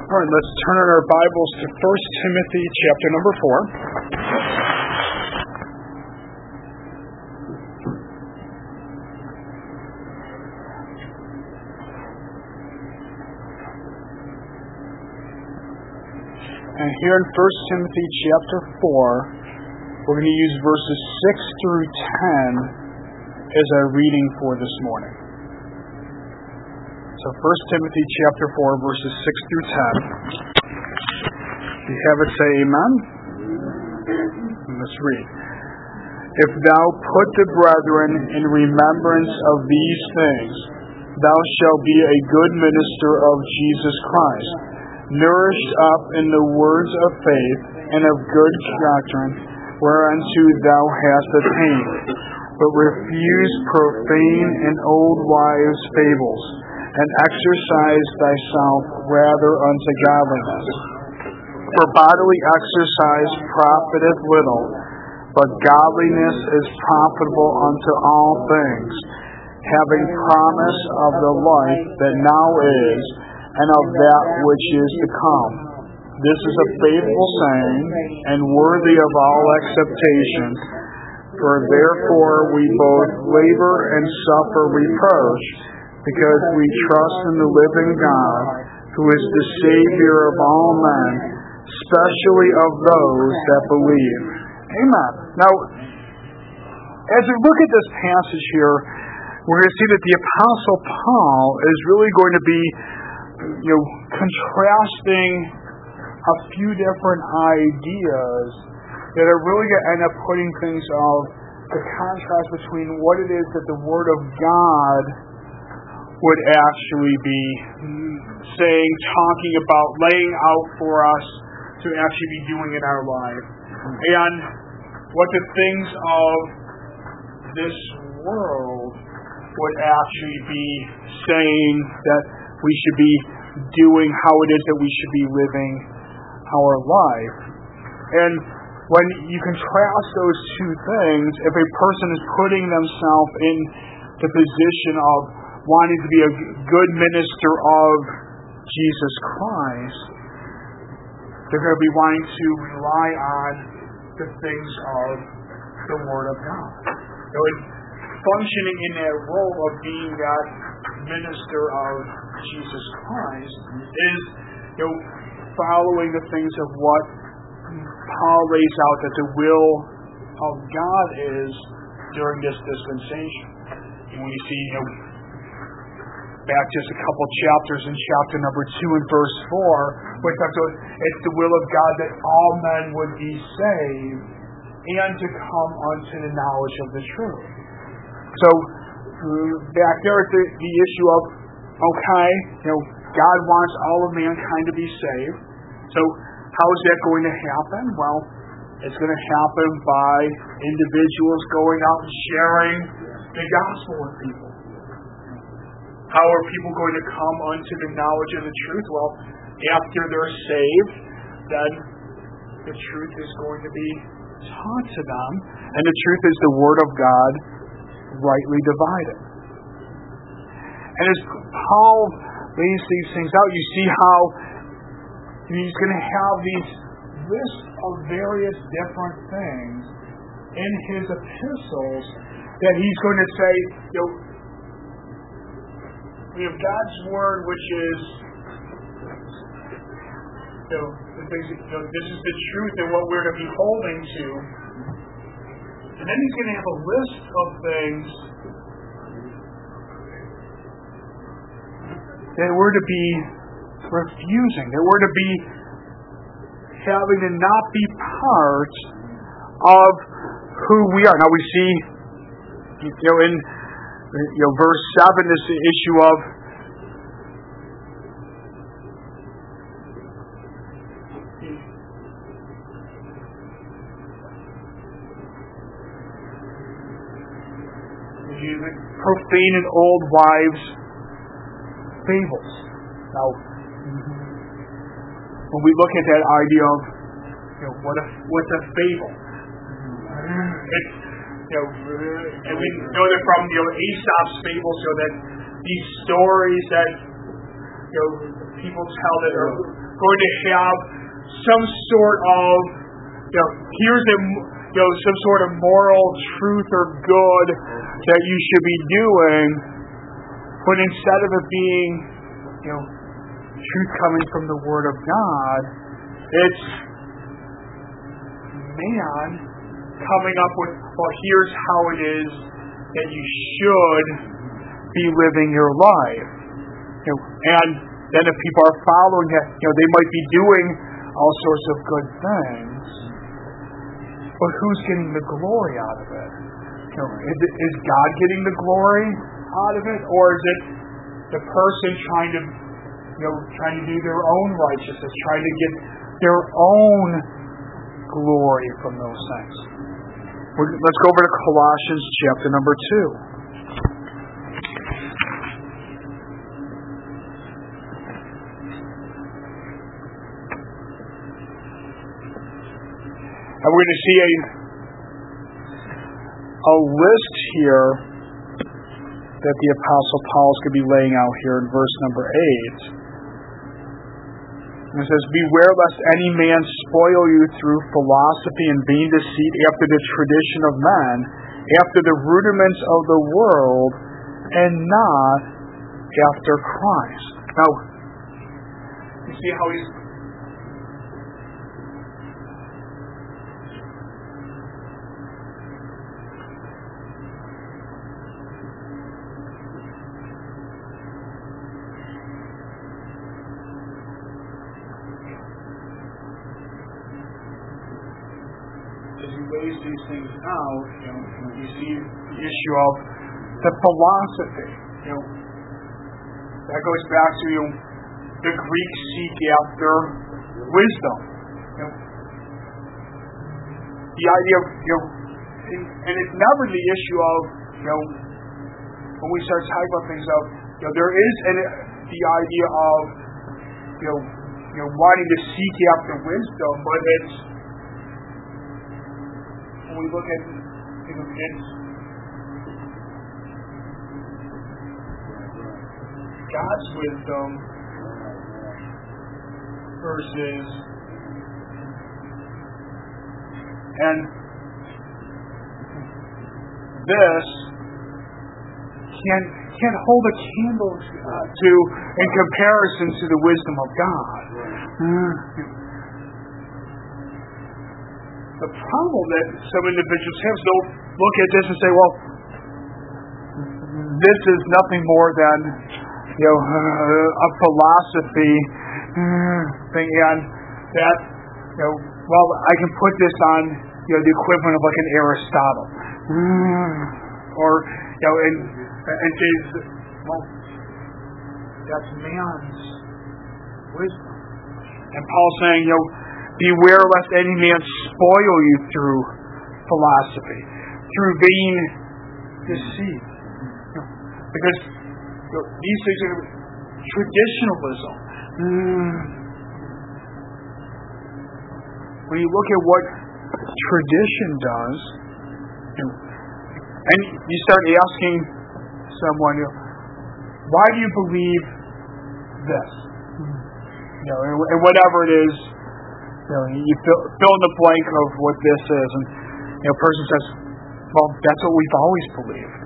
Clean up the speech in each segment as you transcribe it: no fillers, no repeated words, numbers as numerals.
All right, let's turn our Bibles to 1 Timothy chapter number 4. And here in 1 Timothy chapter 4, we're going to use verses 6 through 10 as our reading for this morning. So 1 Timothy chapter 4, verses 6 through 10. If you have it, say amen. Let's read. If thou put the brethren in remembrance of these things, thou shalt be a good minister of Jesus Christ, nourished up in the words of faith and of good doctrine, whereunto thou hast attained. But refuse profane and old wives' fables, and exercise thyself rather unto godliness. For bodily exercise profiteth little, but godliness is profitable unto all things, having promise of the life that now is, and of that which is to come. This is a faithful saying, and worthy of all acceptation, for therefore we both labor and suffer reproach, because we trust in the living God, who is the Savior of all men, especially of those that believe. Amen. Now, as we look at this passage here, we're going to see that the Apostle Paul is really going to be, contrasting a few different ideas that are really going to end up putting things of the contrast between what it is that the Word of God would actually be saying, talking about, laying out for us to actually be doing in our life, and what the things of this world would actually be saying that we should be doing, how it is that we should be living our life. And when you contrast those two things, if a person is putting themselves in the position of wanting to be a good minister of Jesus Christ, they're going to be wanting to rely on the things of the Word of God. Functioning in that role of being that minister of Jesus Christ is, following the things of what Paul lays out that the will of God is during this dispensation. And when you see, back just a couple chapters in chapter number 2 and verse 4, where it talks about it's the will of God that all men would be saved and to come unto the knowledge of the truth. So back there at the issue of, God wants all of mankind to be saved. So how is that going to happen? Well, it's going to happen by individuals going out and sharing the gospel with people. How are people going to come unto the knowledge of the truth? Well, after they're saved, then the truth is going to be taught to them, and the truth is the Word of God rightly divided. And as Paul lays these things out, you see how he's going to have these lists of various different things in his epistles that he's going to say, we have God's Word, which is, the things, this is the truth and what we're to be holding to. And then he's going to have a list of things that we're to be refusing, that we're to be having to not be part of who we are. Now we see, in verse 7 is the issue of profane and old wives' fables. Now, when we look at that idea of what's a fable, it's and we know that from Aesop's fables, that these stories that people tell that are going to have some sort of, here's some sort of moral truth or good that you should be doing, but instead of it being, truth coming from the Word of God, it's man coming up with, well, here's how it is that you should be living your life. And then if people are following it, they might be doing all sorts of good things. But who's getting the glory out of it? Is God getting the glory out of it? Or is it the person trying to do their own righteousness, trying to get their own glory from those things? Let's go over to Colossians chapter number 2. And we're going to see a list here that the Apostle Paul is going to be laying out here in verse number 8. And it says, "Beware lest any man spoil you through philosophy and vain deceit after the tradition of men, after the rudiments of the world, and not after Christ." Now, you see how he's lays these things out, you see the issue of the philosophy. That goes back to the Greeks seek after wisdom. The idea of and it's never the issue of when we start talking about things of there is the idea of wanting to seek after wisdom, but it's when we look at it's God's wisdom versus and this can't hold a candle to in comparison to the wisdom of God. The problem that some individuals have is they'll look at this and say, well, this is nothing more than a philosophy thing, and that well, I can put this on the equivalent of like an Aristotle, or and say, well, that's man's wisdom. And Paul's saying, beware lest any man spoil you through philosophy, through vain deceit. Because these things are traditionalism. When you look at what tradition does, and you start asking someone, why do you believe this? And whatever it is, you fill in the blank of what this is, and a person says, well, that's what we've always believed.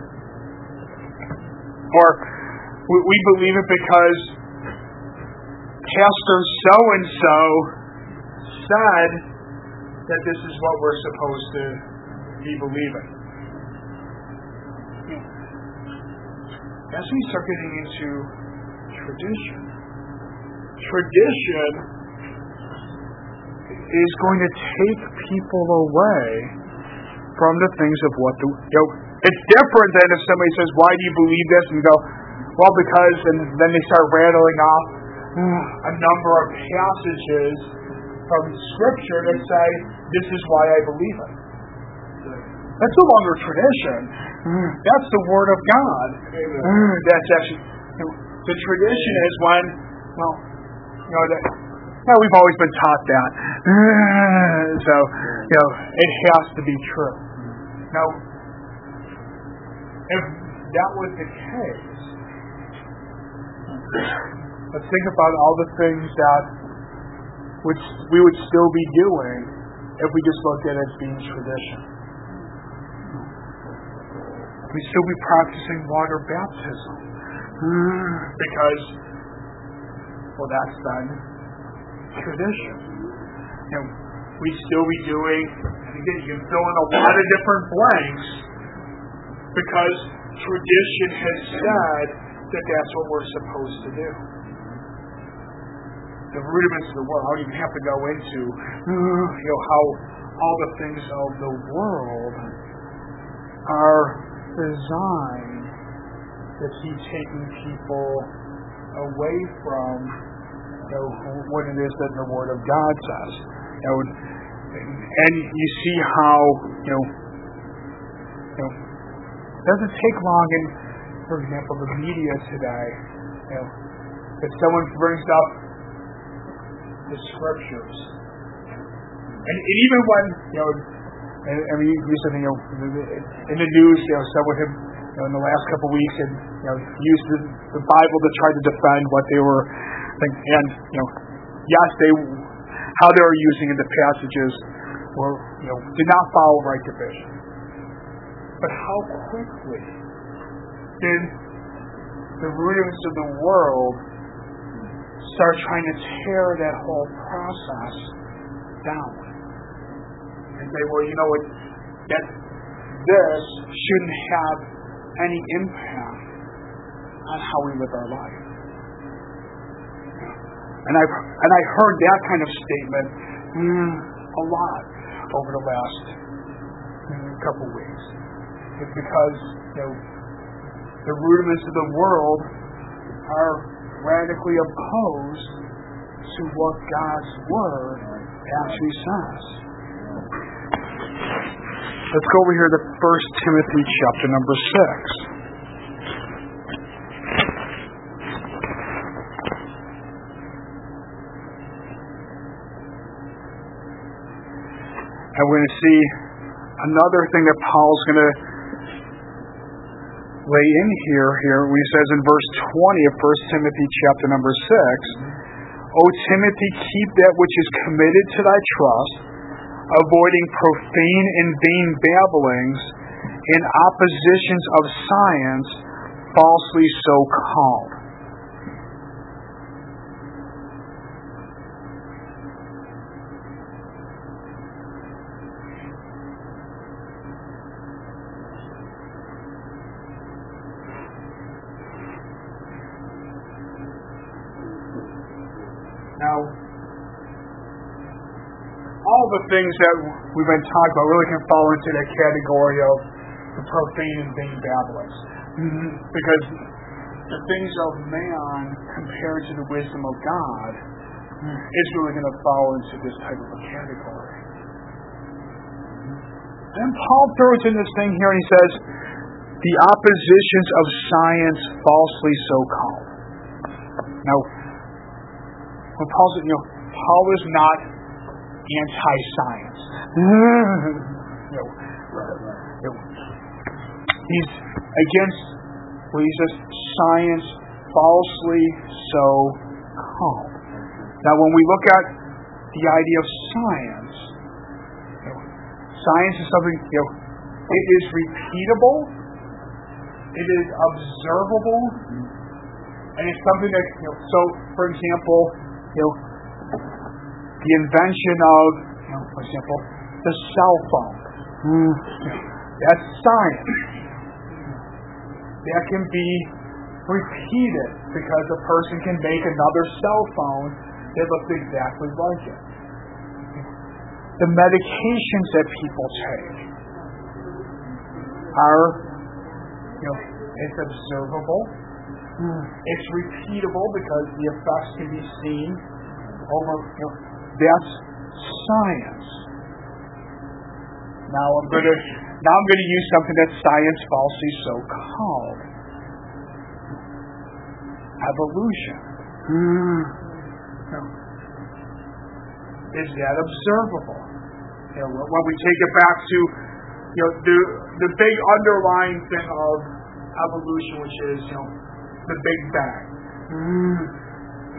Or we believe it because Pastor so-and-so said that this is what we're supposed to be believing. As we start getting into tradition, tradition is going to take people away from the things of what it's different than if somebody says, why do you believe this? And you go, well, because, and then they start rattling off a number of passages from Scripture that say, this is why I believe it. That's no longer tradition. That's the Word of God. That's actually, the tradition is when, we've always been taught that. So, it has to be true. Now, if that was the case, But think about all the things that we would still be doing if we just looked at it as being tradition. We'd still be practicing water baptism. Because, well, that's been tradition. We'd still be doing, and again, you can fill in a lot of different blanks, because tradition has said that that's what we're supposed to do. The rudiments of the world, I don't even have to go into how all the things of the world are designed to keep taking people away from what it is that the Word of God says. And you see how it doesn't take long in, for example, the media today, if someone brings up the Scriptures, and even when you said in the news, someone had in the last couple of weeks had used the Bible to try to defend what they were thinking, and yes, how they were using it, the passages were did not follow right division. But how quickly did the rudiments of the world start trying to tear that whole process down? And say, well, you know what, that this shouldn't have any impact on how we live our life. And I heard that kind of statement a lot over the last couple of weeks. It's because the rudiments of the world are radically opposed to what God's Word actually says. Let's go over here to 1 Timothy chapter number 6. And we're going to see another thing that Paul's going to lay in here when he says in verse 20 of 1 Timothy chapter number 6, O Timothy, keep that which is committed to thy trust, avoiding profane and vain babblings and oppositions of science, falsely so called. Now, all the things that we've been talking about really can fall into that category of the profane and vain babblings. Because the things of man compared to the wisdom of God is really going to fall into this type of a category. And Paul throws in this thing here and he says, the oppositions of science falsely so called. Now, when Paul said, Paul is not anti-science. He's against, he says, science falsely so called. Now, when we look at the idea of science, science is something, it is repeatable, it is observable, and it's something that, so, for example, the invention of, for example, the cell phone. That's science. That can be repeated because a person can make another cell phone that looks exactly like it. The medications that people take are, it's observable. It's repeatable because the effects can be seen over. That's science. Now I'm going to use something that's science falsely so called. Evolution. Is that observable? When we take it back to the big underlying thing of evolution, which is the Big Bang.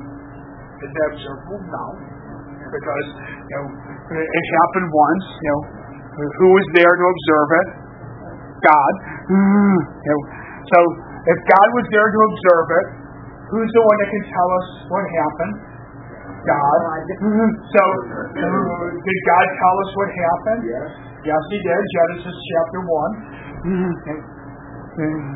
Is that observable? No. Because, it happened once, who was there to observe it? God. So, if God was there to observe it, who's the one that can tell us what happened? God. So, did God tell us what happened? Yes. Yes, He did. Genesis chapter 1.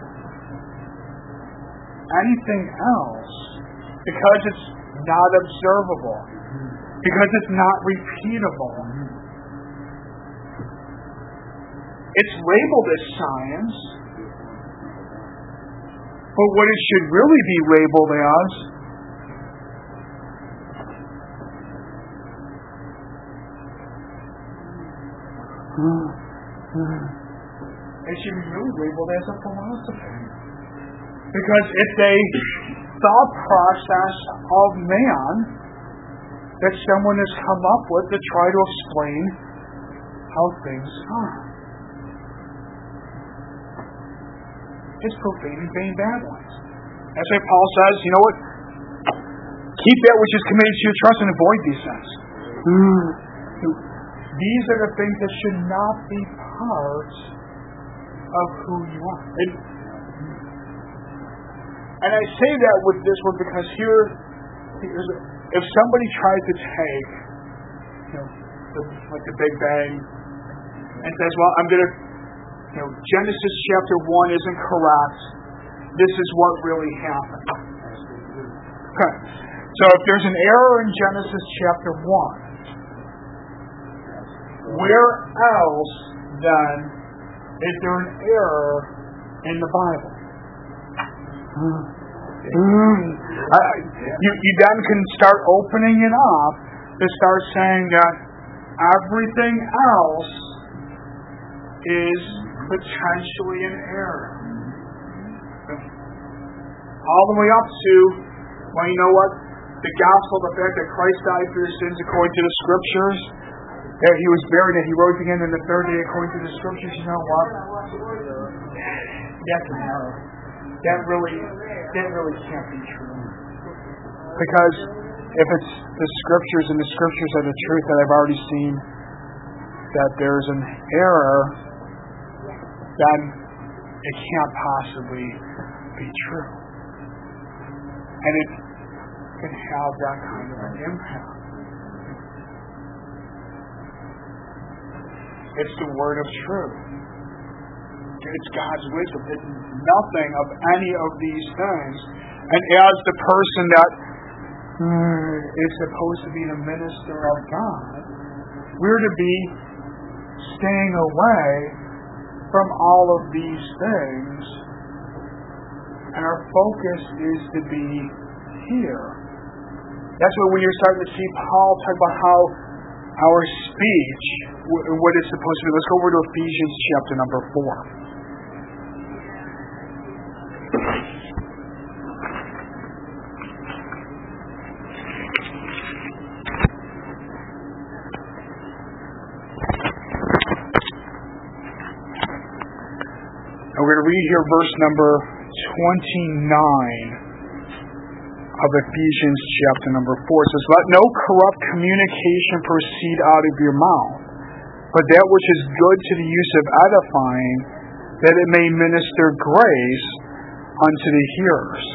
Anything else, because it's not observable, because it's not repeatable, it's labeled as science, but what it should really be labeled as it should be really labeled as a philosophy. Because it's a thought process of man that someone has come up with to try to explain how things are. It's profane and vain babblings. That's why Paul says, you know what? Keep that which is committed to your trust and avoid these things. These are the things that should not be part of who you are. And I say that with this one because if somebody tries to take, like the Big Bang, and says, well, I'm going to, Genesis chapter 1 isn't correct. This is what really happened. Okay. So if there's an error in Genesis chapter 1, where else then is there an error in the Bible? You then can start opening it up to start saying that everything else is potentially an error. All the way up to, well, you know what? The gospel, the fact that Christ died for your sins according to the Scriptures, that He was buried and He rose again on the third day according to the Scriptures, you know what? That's an error. That really can't be true. Because if it's the Scriptures and the Scriptures are the truth, that I've already seen that there's an error, then it can't possibly be true. And it can have that kind of an impact. It's the word of truth. It's God's wisdom. It's nothing of any of these things. And as the person that is supposed to be the minister of God, we're to be staying away from all of these things. And our focus is to be here. That's why when you're starting to see Paul talk about how our speech, what it's supposed to be. Let's go over to Ephesians chapter number 4. We're going to read here verse number 29 of Ephesians chapter number 4. It says, let no corrupt communication proceed out of your mouth, but that which is good to the use of edifying, that it may minister grace unto the hearers.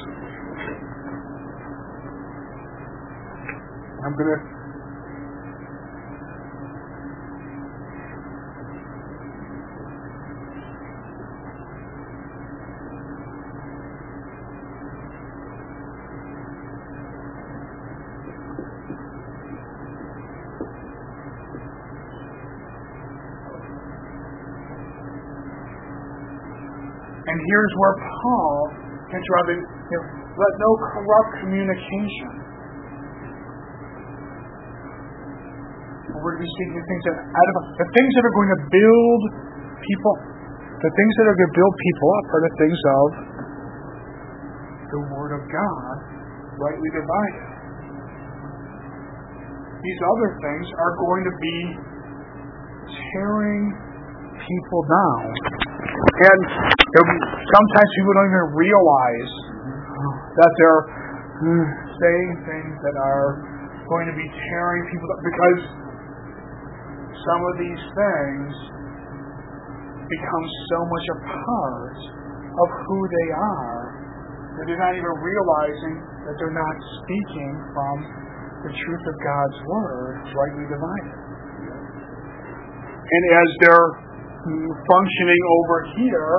I'm going to And here's where Paul gets rather, let no corrupt communication. We're going to be speaking of things that the things that are going to build people, the things that are going to build people up are the things of the Word of God, rightly divided. These other things are going to be tearing people down. And sometimes people don't even realize that they're saying things that are going to be tearing people up, because some of these things become so much a part of who they are that they're not even realizing that they're not speaking from the truth of God's Word, rightly divided. And as they're functioning over here,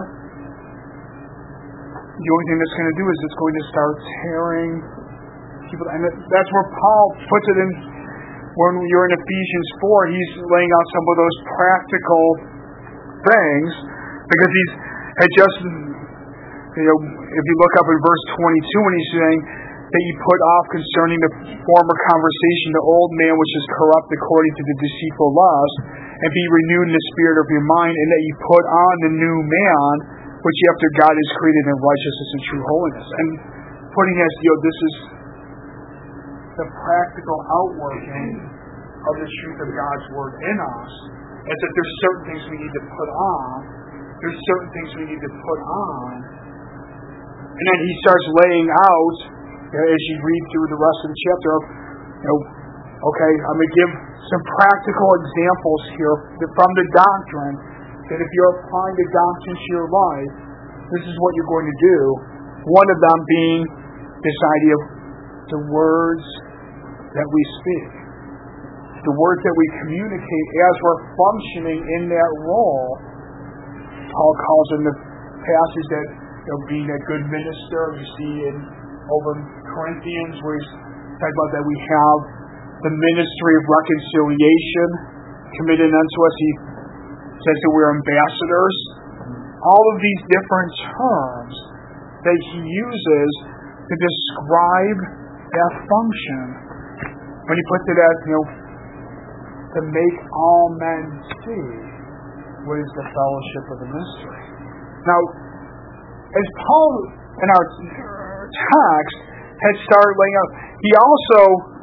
the only thing that's going to do is it's going to start tearing people. And that's where Paul puts it in. When you're in Ephesians 4, he's laying out some of those practical things, because he's had just, if you look up in verse 22, when he's saying that you put off concerning the former conversation the old man which is corrupt according to the deceitful lust, and be renewed in the spirit of your mind, and that you put on the new man, which after God is created in righteousness and true holiness. And putting as, this is the practical outworking of the truth of God's Word in us, as that there's certain things we need to put on, there's certain things we need to put on, and then he starts laying out, as you read through the rest of the chapter, okay, I'm going to give some practical examples here from the doctrine, that if you're applying the doctrine to your life, this is what you're going to do. One of them being this idea of the words that we speak, the words that we communicate as we're functioning in that role. Paul calls in the passage that being a good minister. You see over in Corinthians where he's talking about that we have the ministry of reconciliation committed unto us. He says that we're ambassadors. All of these different terms that he uses to describe that function. When he puts it as, to make all men see what is the fellowship of the mystery. Now, as Paul in our text had started laying out, he also,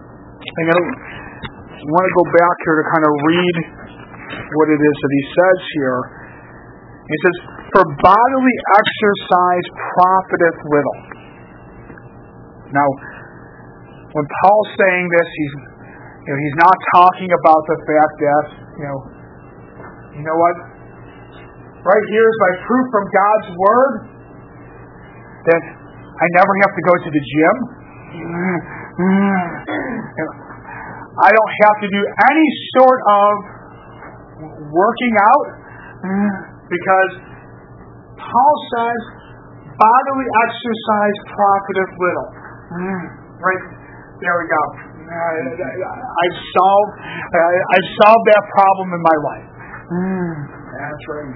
I want to go back here to kind of read what it is that he says here. He says, "For bodily exercise profiteth little." Now, when Paul's saying this, he's not talking about the fact that, you know what? Right here is my proof from God's Word that I never have to go to the gym. I don't have to do any sort of working out, because Paul says bodily exercise profiteth little. Right? There we go. I've solved that problem in my life. That's right.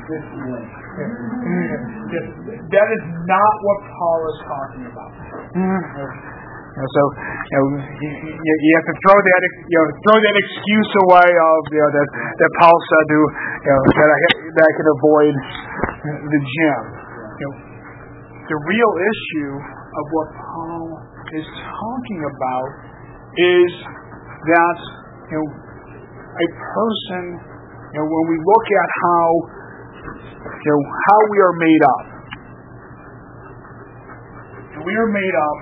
That is not what Paul is talking about. So you have to throw that excuse away of that Paul said that I can avoid the gym. The real issue of what Paul is talking about is that a person, when we look at how we are made up, we are made up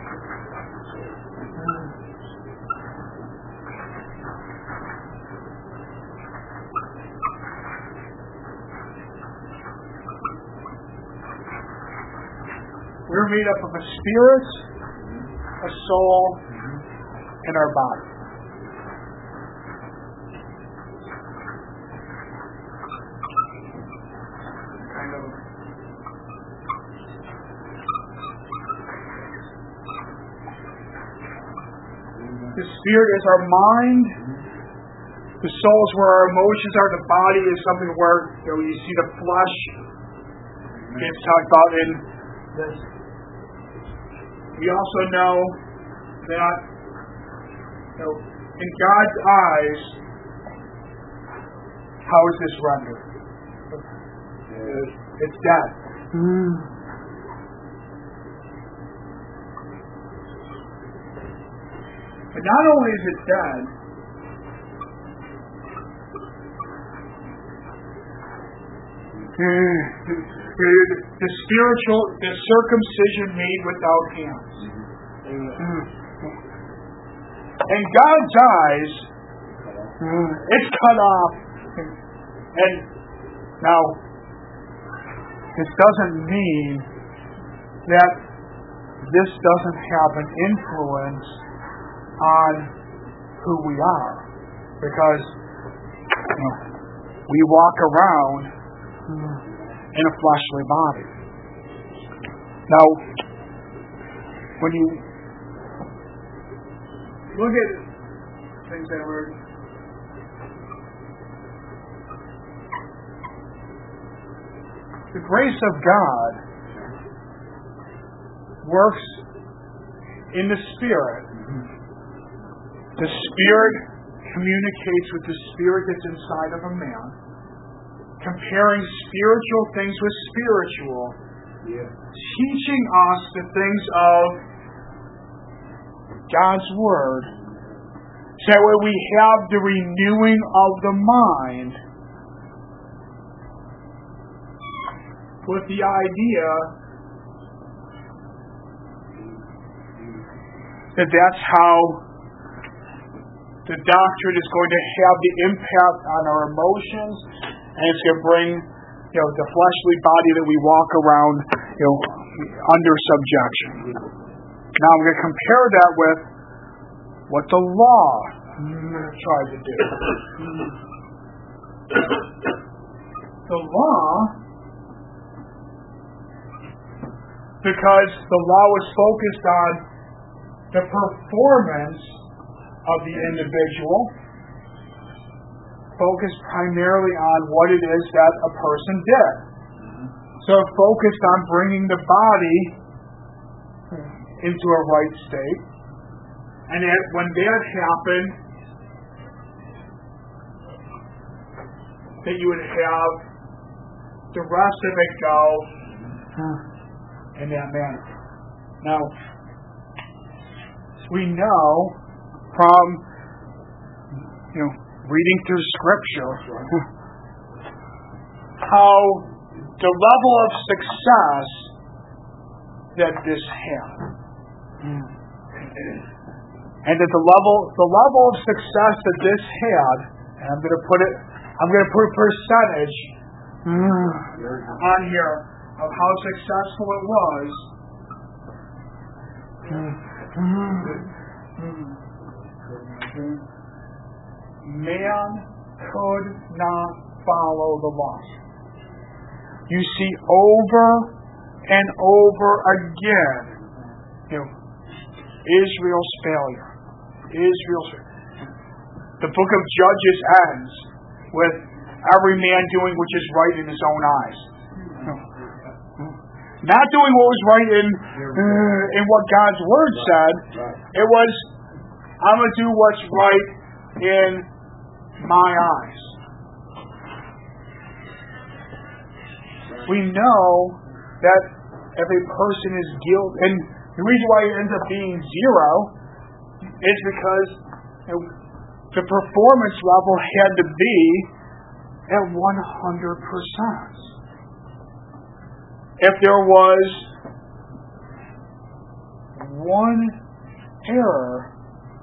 of a spirit, a soul, and our body. The spirit is our mind. The soul is where our emotions are. The body is something where you see the flesh. It's talked about in this. We also know that in God's eyes, how is this rendered? It's dead. But not only is it dead, the circumcision made without hands. and God dies, it's cut off. And now, this doesn't mean that this doesn't have an influence on who we are. Because we walk around in a fleshly body. Now, when you look at things that were the grace of God works in the Spirit. The Spirit communicates with the Spirit that's inside of a man, comparing spiritual things with spiritual, teaching us the things of God's Word, so that way we have the renewing of the mind with the idea that that's how the doctrine is going to have the impact on our emotions, and it's going to bring, the fleshly body that we walk around, under subjection. Now I'm going to compare that with what the law tried to do. The law, because the law was focused on the performance of the individual, focused primarily on what it is that a person did. So it focused on bringing the body into a right state. And when that happened, that you would have the rest of it go in that manner. Now, we know from reading through Scripture how the level of success that this had, and that the level of success that this had, and I'm going to put a percentage on here of how successful it was. Man could not follow the law. You see over and over again, Israel's failure. The book of Judges ends with every man doing which is right in his own eyes. Not doing what was right in what God's Word said. It was, I'm going to do what's right in my eyes. We know that if a person is guilty, and the reason why it ends up being 0 is because the performance level had to be at 100%. If there was one error,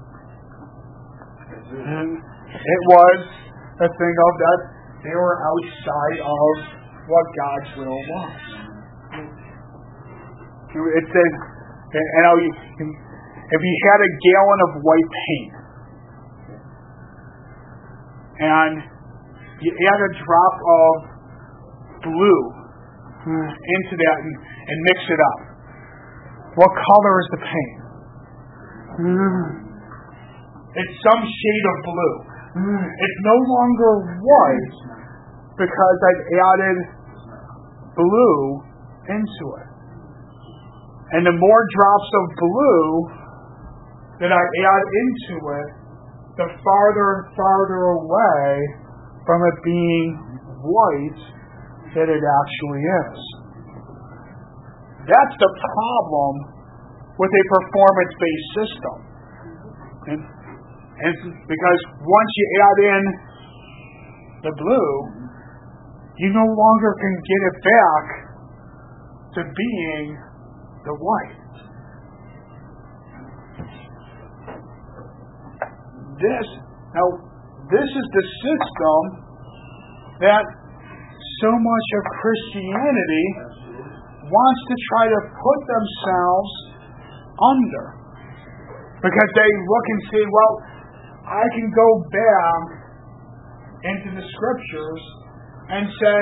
it was a thing of that they were outside of what God's will was. It says, if you had a gallon of white paint and you add a drop of blue into that and mix it up, what color is the paint? It's some shade of blue. It's no longer white because I've added blue into it. And the more drops of blue that I add into it, the farther and farther away from it being white that it actually is. That's the problem with a performance-based system. And because once you add in the blue, you no longer can get it back to being the white. this is the system that so much of Christianity wants to try to put themselves under. Because they look and say, well, I can go back into the Scriptures and say,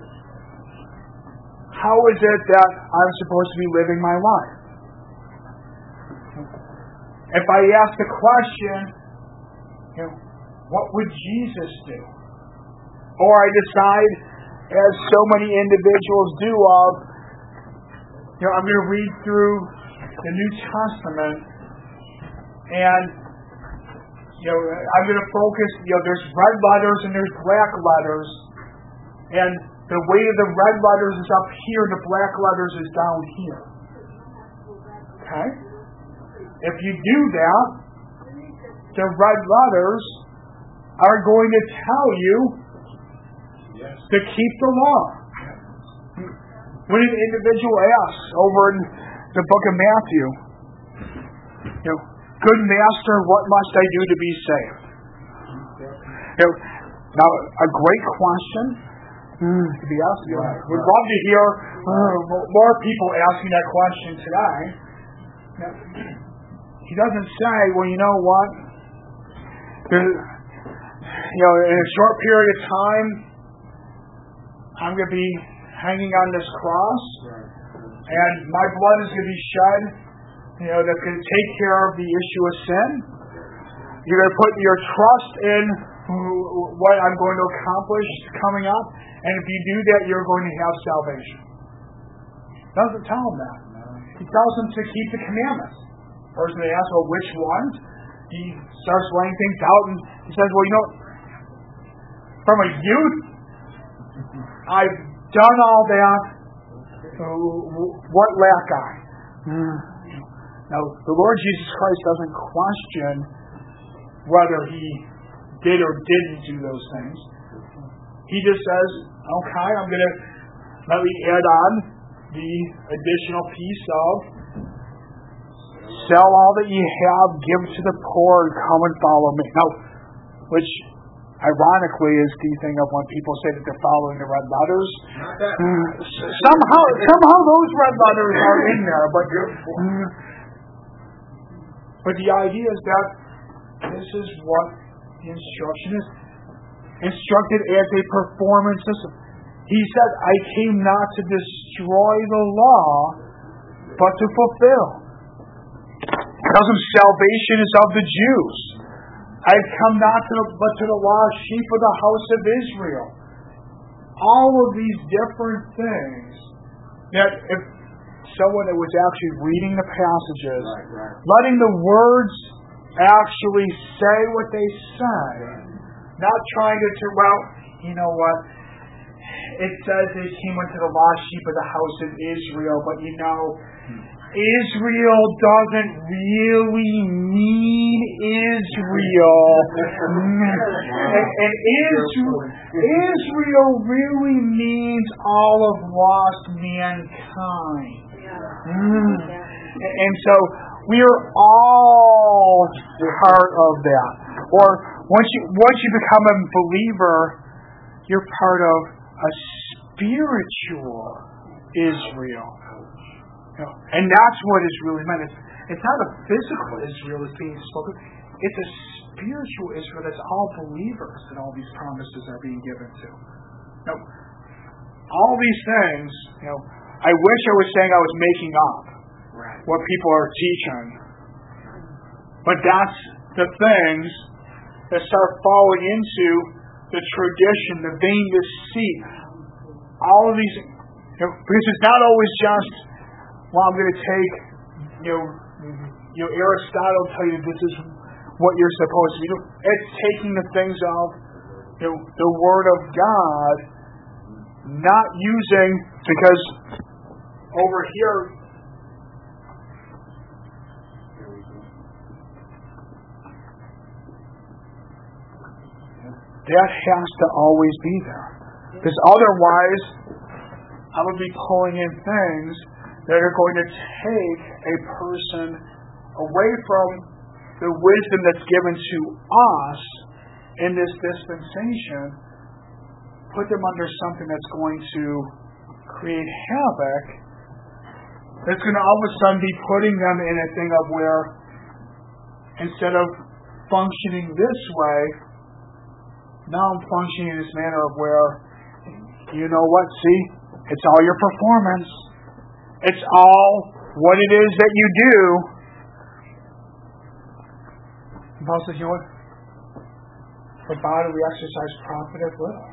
how is it that I'm supposed to be living my life? If I ask the question, what would Jesus do? Or I decide, as so many individuals do, I'm going to read through the New Testament, and I'm going to focus. There's red letters and there's black letters, and the weight of the red letters is up here, the black letters is down here. Okay? If you do that, the red letters are going to tell you to keep the law. When an individual asks over in the book of Matthew, good master, what must I do to be saved? Now, a great question to be asked. We'd love to hear more people asking that question today. He doesn't say, well, you know what? In a short period of time, I'm going to be hanging on this cross, and my blood is going to be shed, that's going to take care of the issue of sin. You're going to put your trust in what I'm going to accomplish coming up, and if you do that, you're going to have salvation. He doesn't tell them that. He tells them to keep the commandments. First, they ask, well, which ones? He starts laying things out, and he says, well, from a youth, I've done all that. What lack I? Now, the Lord Jesus Christ doesn't question whether He did or didn't do those things. He just says, okay, I'm going to let me add on the additional piece of sell all that you have, give to the poor, and come and follow me. Now, which ironically is the thing of when people say that they're following the red letters. Somehow those red letters are in there, but the idea is that this is what the instruction is. Instructed as a performance system. He said, I came not to destroy the law, but to fulfill. He tells them salvation is of the Jews. I've come not but to the lost sheep of the house of Israel. All of these different things that if someone that was actually reading the passages, letting the words actually say what they say, not trying to, you know what, it says they came unto the lost sheep of the house of Israel, but Israel doesn't really mean Israel. And Israel really means all of lost mankind. And so we are all part of that. Or once you become a believer, you're part of a spiritual Israel. And that's what is really meant. It's not a physical Israel that's being spoken. It's a spiritual Israel that's all believers that all these promises are being given to. Now, all these things, I wish I was saying I was making up what people are teaching. But that's the things that start falling into the tradition, the vain deceit. All of these, because it's not always just, well, I'm going to take, Aristotle tell you this is what you're supposed to be doing. It's taking the things of the Word of God, not using, because over here, that has to always be there. Because otherwise, I would be pulling in things that are going to take a person away from the wisdom that's given to us in this dispensation, put them under something that's going to create havoc, that's going to all of a sudden be putting them in a thing of where, instead of functioning this way, now I'm functioning in this manner of where, you know what, see, it's all your performance. It's all what it is that you do. And Paul says, you know what? For bodily exercise profiteth little.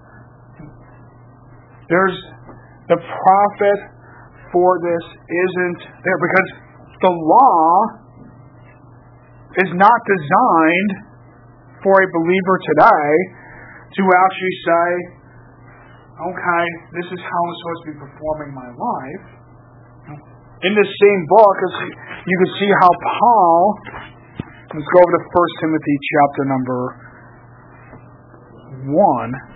There's the profit for this isn't there, because the law is not designed for a believer today to actually say, okay, this is how I'm supposed to be performing my life. In this same book, you can see how Paul, let's go over to 1 Timothy chapter number 1.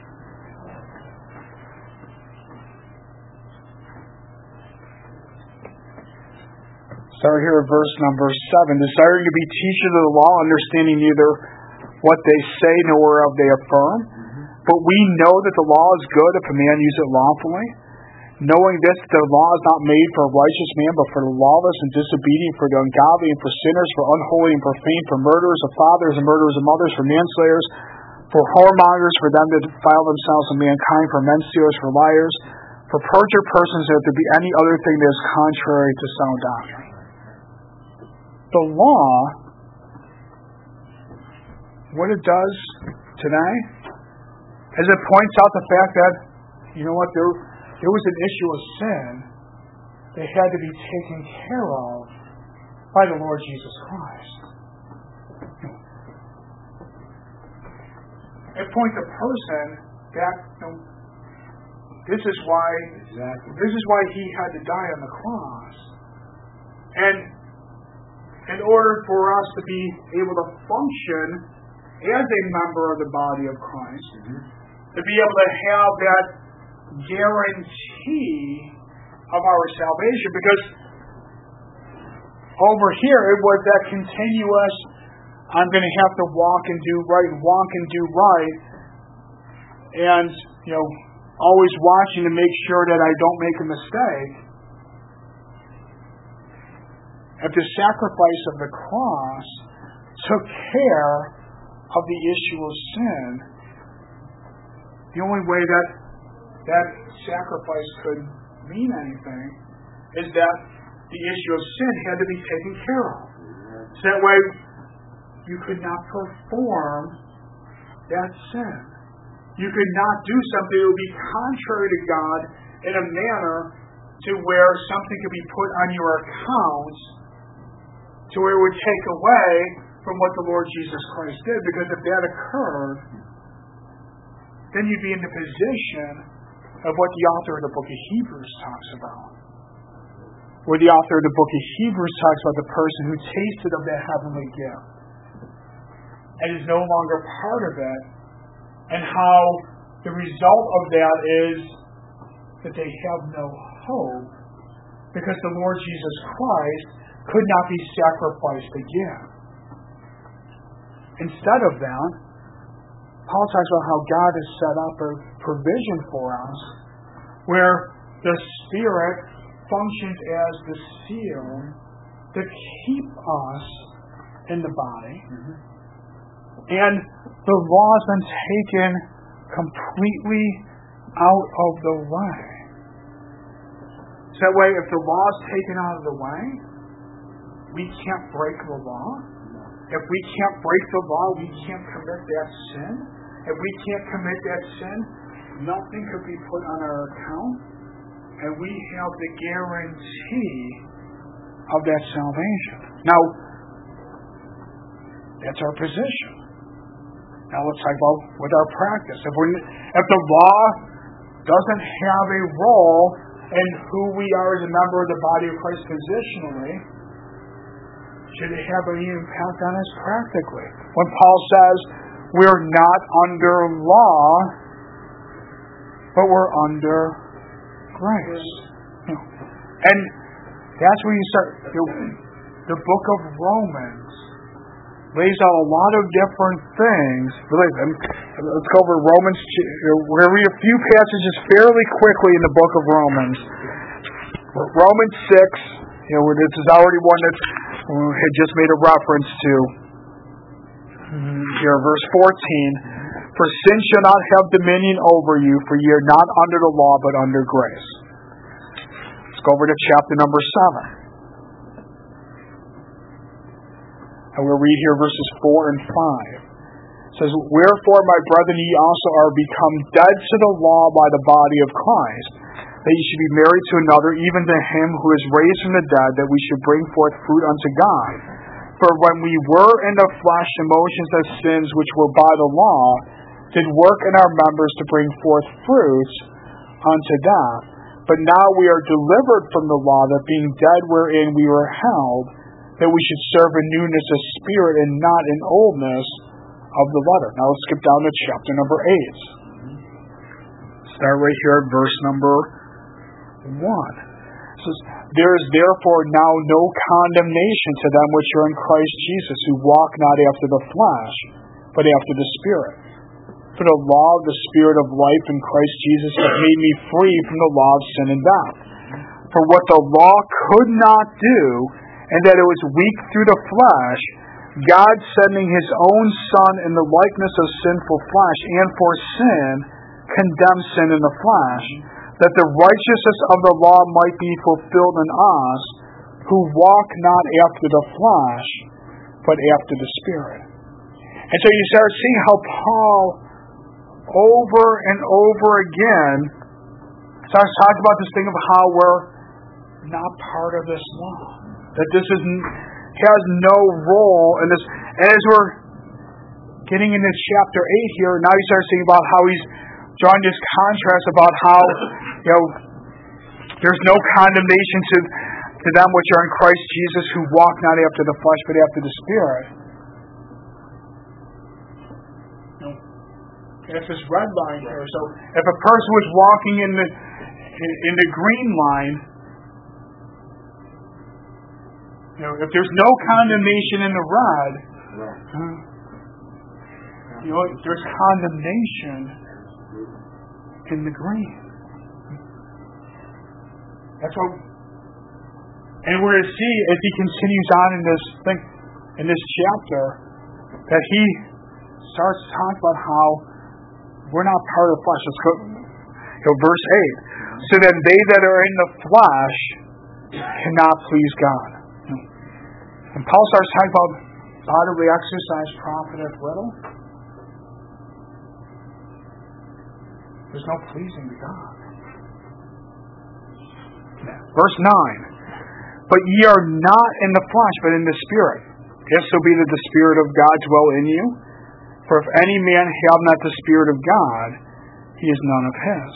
Start here at verse number 7. Desiring to be teachers of the law, understanding neither what they say nor whereof they affirm. But we know that the law is good if a man use it lawfully. Knowing this, the law is not made for a righteous man, but for the lawless and disobedient, for the ungodly and for sinners, for unholy and profane, for murderers of fathers and murderers of mothers, for manslayers, for whoremongers, for them that defile themselves in mankind, for men stealers, for liars, for perjured persons, if there be any other thing that is contrary to sound doctrine. The law, what it does today, is it points out the fact that, you know what, there was an issue of sin that had to be taken care of by the Lord Jesus Christ. It points a person that, this is why he had to die on the cross. And in order for us to be able to function as a member of the body of Christ, to be able to have that guarantee of our salvation, because over here it was that continuous, I'm going to have to walk and do right, and always watching to make sure that I don't make a mistake. If the sacrifice of the cross took care of the issue of sin, the only way that sacrifice could mean anything is that the issue of sin had to be taken care of. So that way you could not perform that sin. You could not do something that would be contrary to God in a manner to where something could be put on your account to where it would take away from what the Lord Jesus Christ did. Because if that occurred, then you'd be in the position of what the author of the book of Hebrews talks about. Where the author of the book of Hebrews talks about the person who tasted of that heavenly gift and is no longer part of it, and how the result of that is that they have no hope because the Lord Jesus Christ could not be sacrificed again. Instead of that, Paul talks about how God has set up a provision for us where the Spirit functions as the seal to keep us in the body. And the law has been taken completely out of the way. So that way, if the law is taken out of the way, we can't break the law. If we can't break the law, we can't commit that sin. If we can't commit that sin, nothing could be put on our account. And we have the guarantee of that salvation. Now, that's our position. Now let's talk about with our practice. If the law doesn't have a role in who we are as a member of the body of Christ positionally, should it have any impact on us practically? When Paul says we're not under law, but we're under grace. And that's when you start. The book of Romans lays out a lot of different things. Let's go over Romans. We're going to read a few passages fairly quickly in the book of Romans. Romans 6, this is already one that we had just made a reference to. Here, verse 14. For sin shall not have dominion over you, for ye are not under the law, but under grace. Let's go over to chapter number 7. And we'll read here verses 4 and 5. It says, Wherefore, my brethren, ye also are become dead to the law by the body of Christ, that ye should be married to another, even to him who is raised from the dead, that we should bring forth fruit unto God. For when we were in the flesh, the motions of sins which were by the law did work in our members to bring forth fruits unto death. But now we are delivered from the law, that being dead wherein we were held, that we should serve in newness of spirit and not in oldness of the letter. Now let's skip down to chapter number 8. Start right here at verse number 1. It says, There is therefore now no condemnation to them which are in Christ Jesus, who walk not after the flesh, but after the Spirit. For the law of the Spirit of life in Christ Jesus has made me free from the law of sin and death. For what the law could not do, and that it was weak through the flesh, God sending his own Son in the likeness of sinful flesh, and for sin, condemned sin in the flesh, that the righteousness of the law might be fulfilled in us, who walk not after the flesh, but after the Spirit. And so you start seeing how Paul, over and over again, starts talking about this thing of how we're not part of this law. That this has no role in this. And as we're getting into chapter 8 here, now you start seeing about how he's drawing this contrast about how, there's no condemnation to them which are in Christ Jesus, who walk not after the flesh, but after the Spirit. It's this red line here. So if a person was walking in the green line, if there's no condemnation in the red, there's condemnation in the green. That's what, and we're going to see as he continues on in this chapter, that he starts to talk about how we're not part of the flesh. Let's go, verse 8. So then they that are in the flesh cannot please God. And Paul starts talking about bodily exercise profiteth little. There's no pleasing to God. Verse 9. But ye are not in the flesh, but in the Spirit. If so be that the Spirit of God dwell in you. For if any man have not the Spirit of God, he is none of his.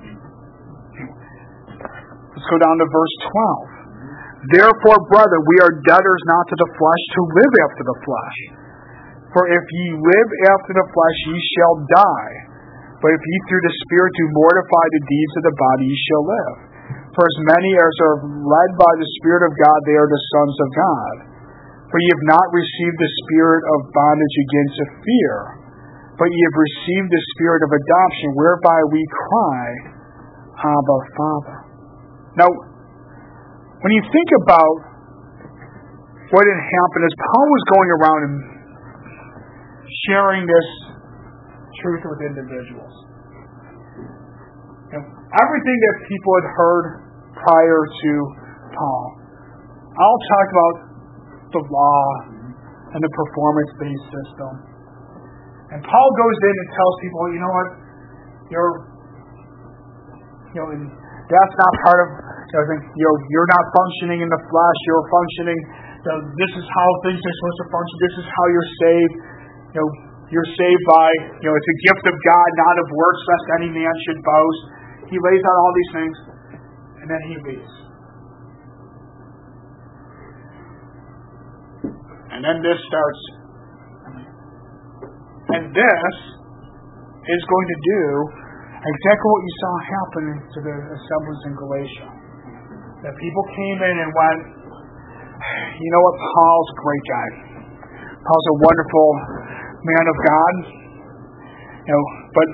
Let's go down to verse 12. Therefore, brethren, we are debtors not to the flesh, to live after the flesh. For if ye live after the flesh, ye shall die. But if ye through the Spirit do mortify the deeds of the body, ye shall live. For as many as are led by the Spirit of God, they are the sons of God. For ye have not received the spirit of bondage again to fear, but ye have received the Spirit of adoption, whereby we cry, Abba, Father. Now, when you think about what had happened, as Paul was going around and sharing this truth with individuals, everything that people had heard prior to Paul, I'll talk about the law and the performance-based system. And Paul goes in and tells people, you know what, that's not part of, you're not functioning in the flesh, you're functioning, this is how things are supposed to function, this is how you're saved, you're saved by, it's a gift of God, not of works, lest any man should boast. He lays out all these things, and then he leaves. And then this starts. And this is going to do exactly what you saw happen to the assemblies in Galatia. That people came in and went, you know what, Paul's a great guy. Paul's a wonderful man of God. But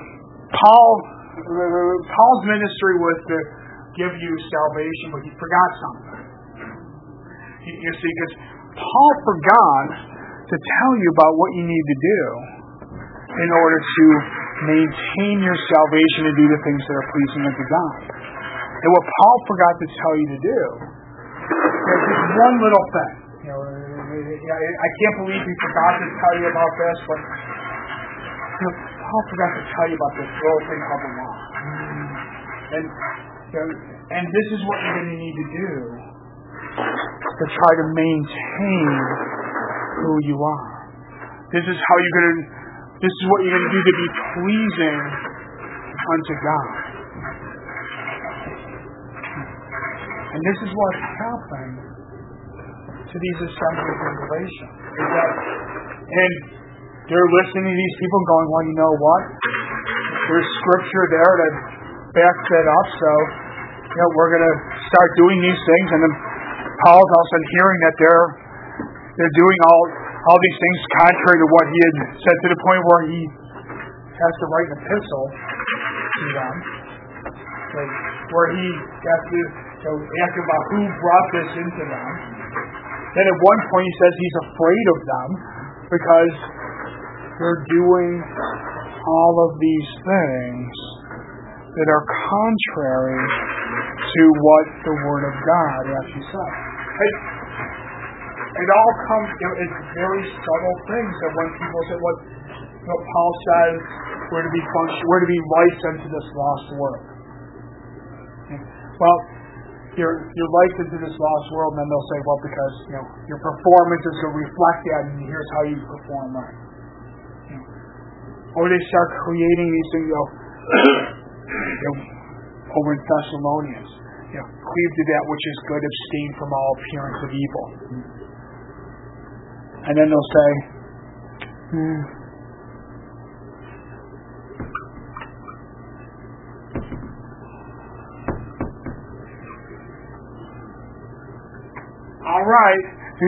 Paul's ministry was to give you salvation, but he forgot something. You see, because Paul forgot to tell you about what you need to do in order to maintain your salvation and do the things that are pleasing unto God. And what Paul forgot to tell you to do is just one little thing. I can't believe he forgot to tell you about this, but Paul forgot to tell you about this little thing called the law. And this is what you're going to need to do to try to maintain who you are. This is what you're going to do to be pleasing unto God. And this is what happened to these assemblies in Galatia. And they're listening to these people going, well, you know what? There's scripture there that backs that up, so we're going to start doing these things. And then Paul's also hearing that they're doing all these things contrary to what he had said, to the point where he has to write an epistle to them, where he has to ask about who brought this into them. Then at one point he says he's afraid of them because they're doing all of these things that are contrary to what the Word of God actually says. It all comes, it's very subtle things that when people say, what Paul says, we're to be lights unto this lost world. Well, you're lights into this lost world, and then they'll say, well, because your performance is going to reflect that, and here's how you perform right. Or they start creating these things, over in Thessalonians, cleave to that which is good, abstain from all appearance of evil. And then they'll say, all right,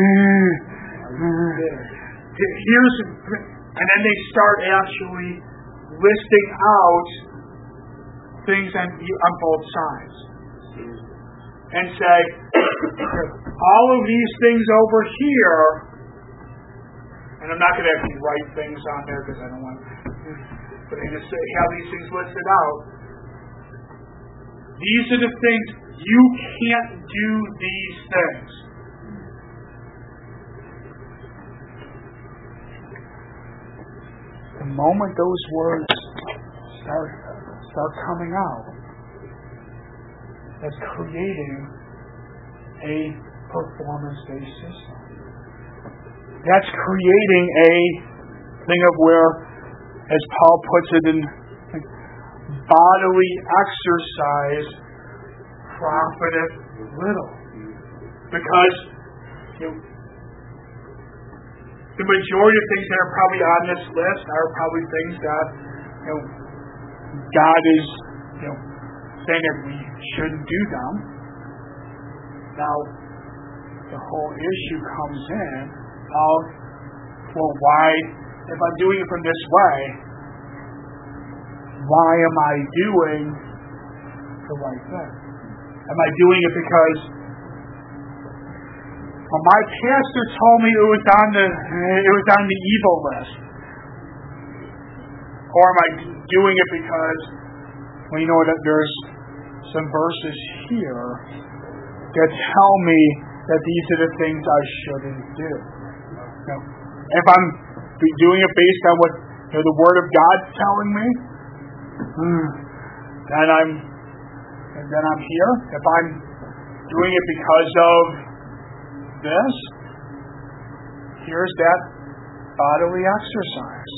and then they start actually listing out things on both sides. And say, all of these things over here, and I'm not going to actually write things on there because I don't want to, but I'm going to say how these things listed out. These are the things, you can't do these things. The moment those words start coming out, that's creating a performance-based system. That's creating a thing of where, as Paul puts it in bodily exercise, profiteth little. Because the majority of things that are probably on this list are probably things that God is saying that we shouldn't do them. Now, the whole issue comes in of, well, why, if I'm doing it from this way, why am I doing the right thing? Am I doing it because my pastor told me it was on the evil list? Or am I doing it because, well, you know that there's some verses here that tell me that these are the things I shouldn't do. If I'm doing it based on what the Word of God's telling me, then I'm here. If I'm doing it because of this, here's that bodily exercise.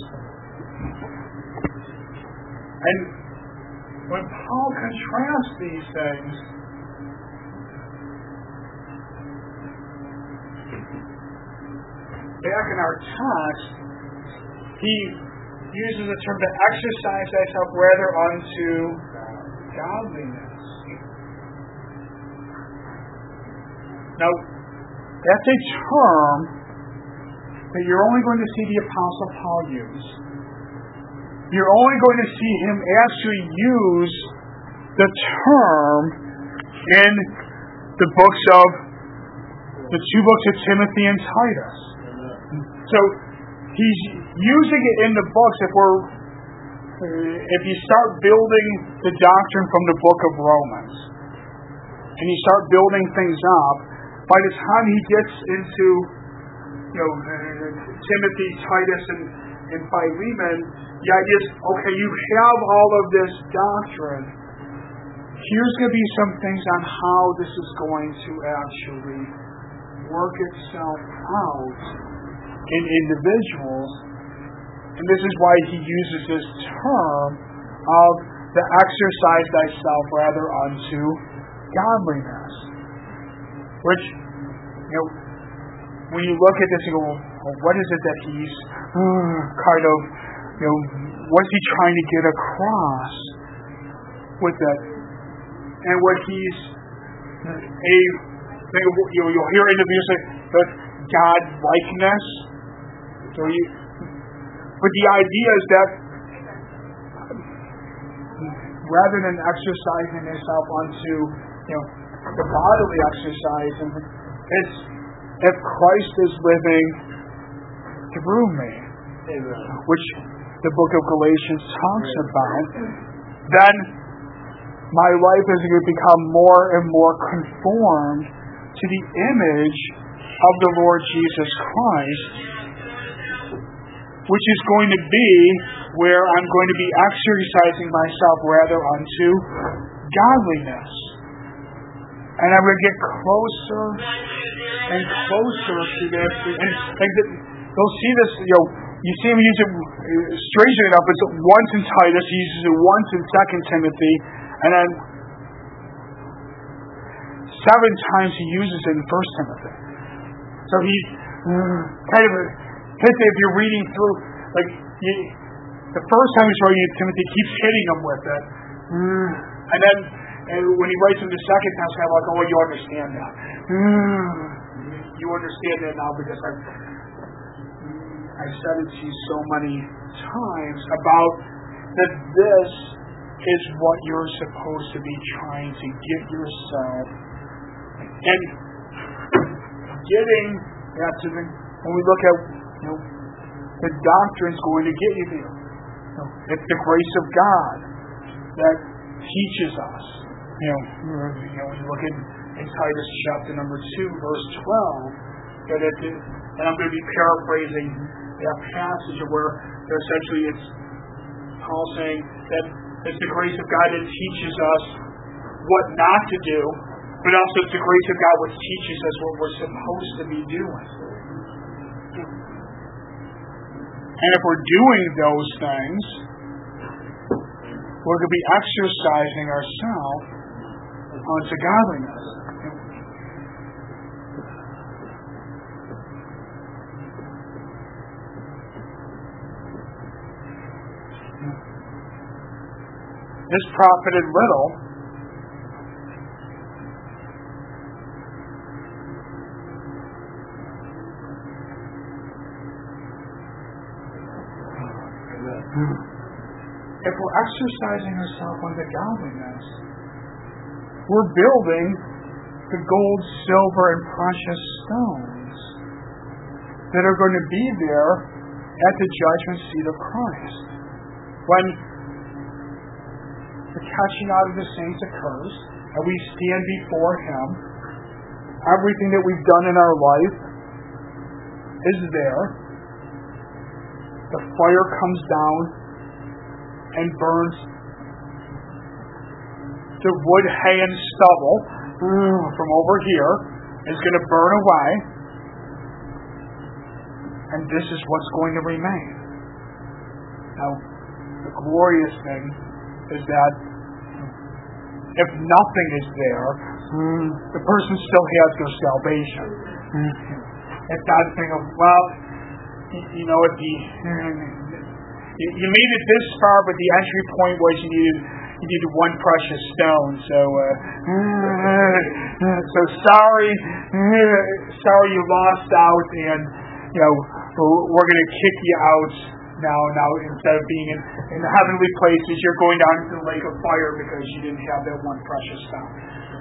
And when Paul contrasts these things, back in our text, he uses the term to exercise thyself rather unto godliness. Now, that's a term that you're only going to see the Apostle Paul use. You're only going to see him actually use the term in the books of the two books of Timothy and Titus. So he's using it in the books. If you start building the doctrine from the book of Romans, and you start building things up, by the time he gets into Timothy, Titus, and Philemon, the idea is, okay, you have all of this doctrine. Here's going to be some things on how this is going to actually work itself out in individuals. And this is why he uses this term of the exercise thyself rather unto godliness. Which, when you look at this, you go, well, what is it that he's kind of, what's he trying to get across with that? And what he's you'll hear individuals say that God-likeness. But the idea is that rather than exercising yourself unto the bodily exercise, it's if Christ is living through me, which the book of Galatians talks about, then my life is going to become more and more conformed to the image of the Lord Jesus Christ, which is going to be where I'm going to be exercising myself rather unto godliness. And I'm going to get closer and closer to this. And you'll see this, you see him use it, strangely enough, it's once in Titus, he uses it once in 2 Timothy, and then 7 times he uses it in 1 Timothy. So he's kind of if you're reading through, the first time he's writing it, Timothy keeps hitting him with it. And then when he writes him the second time, it's kind of like, oh, you understand that. You understand that now because I've said it to you so many times about that this is what you're supposed to be trying to get yourself. And getting that to when we look at the doctrine's going to get you there. It's the grace of God that teaches us. When you look in Titus chapter number 2, verse 12, and I'm going to be paraphrasing that passage where essentially it's Paul saying that it's the grace of God that teaches us what not to do, but also it's the grace of God which teaches us what we're supposed to be doing. And if we're doing those things, we're going to be exercising ourselves unto godliness. This profited little. If we're exercising ourselves unto godliness, we're building the gold, silver, and precious stones that are going to be there at the judgment seat of Christ. When the catching out of the saints occurs, and we stand before Him, everything that we've done in our life is there. The fire comes down and burns the wood, hay, and stubble from over here is going to burn away, and this is what's going to remain. Now, the glorious thing is that if nothing is there, the person still has their salvation. It's not a thing of, well, if you made it this far, but the entry point was you needed one precious stone. So sorry you lost out, and we're going to kick you out now instead of being in the heavenly places, you're going down into the lake of fire because you didn't have that one precious stone.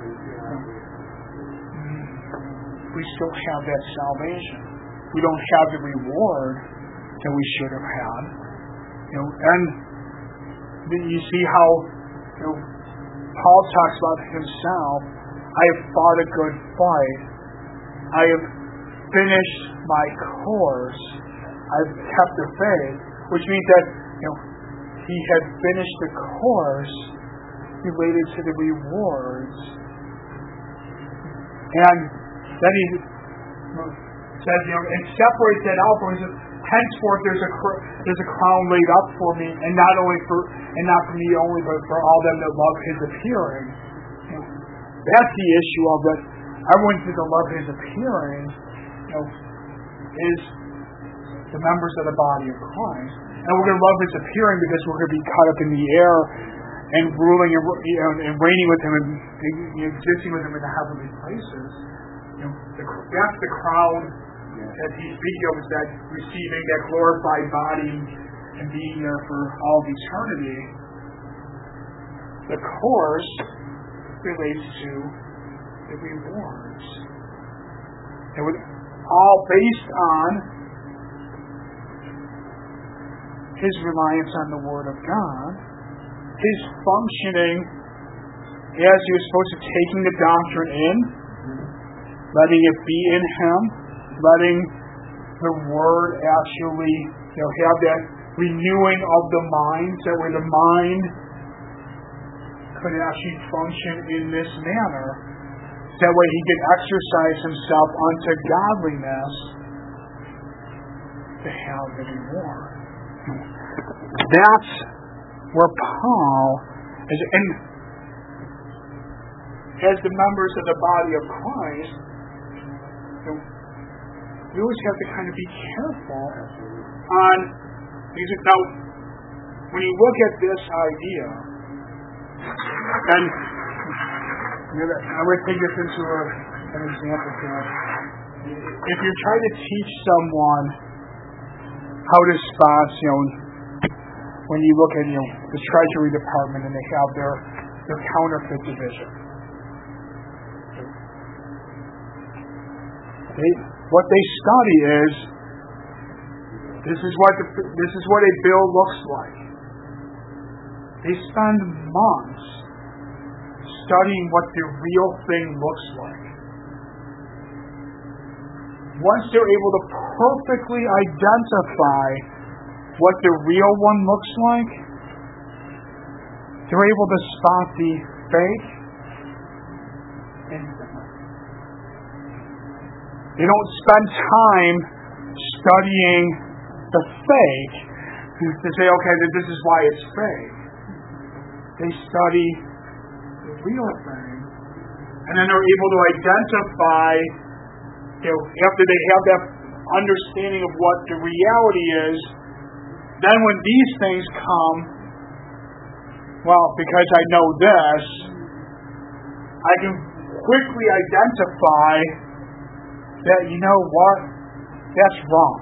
We still have that salvation. We don't have the reward that we should have had. And you see how Paul talks about himself. I have fought a good fight. I have finished my course. I've kept the faith, which means that he had finished the course related to the rewards. And then he says, and separates that out for him. Henceforth, there's a crown laid up for me, and not for me only, but for all them that love his appearing. That's the issue of it. Everyone to love his appearing, is the members of the body of Christ, and we're going to love his appearing because we're going to be caught up in the air and ruling and reigning with him and existing with him in the heavenly places. That's the crown that he's speaking of, is that receiving that glorified body and being there for all of eternity. The course relates to the rewards. It was all based on his reliance on the Word of God, his functioning as he was supposed to, taking the doctrine in, letting it be in him, letting the Word actually have that renewing of the mind, so that way the mind could actually function in this manner. That way he could exercise himself unto godliness to have the reward. That's where Paul is. And as the members of the body of Christ, we always have to kind of be careful on these. Now, when you look at this idea, and I'm going to take this into an example here. If you're trying to teach someone how to spot, when you look at the Treasury Department and they have their counterfeit division, what they study is this is what a bill looks like. They spend months studying what the real thing looks like. Once they're able to perfectly identify what the real one looks like, they're able to spot the fake instantly. They don't spend time studying the fake to say, okay, this is why it's fake. They study the real thing, and then they're able to identify, after they have that understanding of what the reality is, then when these things come, well, because I know this, I can quickly identify that, what? That's wrong.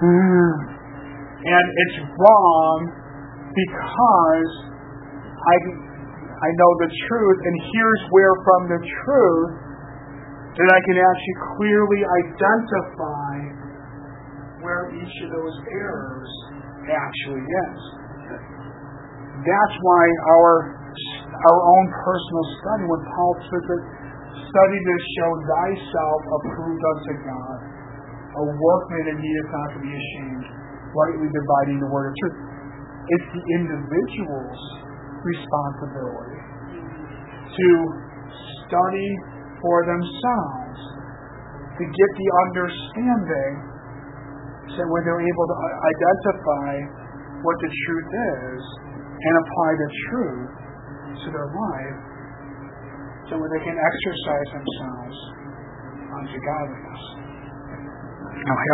And it's wrong because I know the truth, and here's where from the truth that I can actually clearly identify where each of those errors actually is. That's why our own personal study, when Paul says that, study to show thyself approved unto God, a workman that needeth not to be ashamed, rightly dividing the word of truth. It's the individual's responsibility to study for themselves, to get the understanding, so when they're able to identify what the truth is and apply the truth to their life, so where they can exercise themselves unto godliness. Now,